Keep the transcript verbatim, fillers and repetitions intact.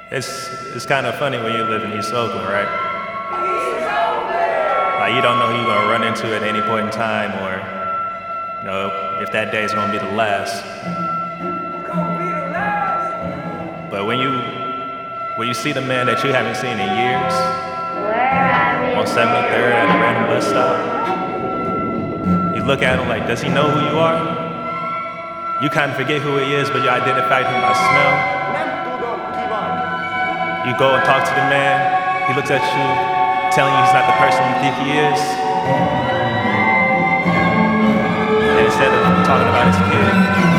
It's it's kind of funny when you live in East Oakland, right? Like you don't know who you're gonna run into at any point in time, or you know if that day is gonna be the last. But when you when you see the man that you haven't seen in years on seventy-third at a random bus stop, you look at him like, does he know who you are? You kind of forget who he is, but you identify him by smell. You go and talk to the man, he looks at you, telling you he's not the person you think he is. And instead of talking about his kid,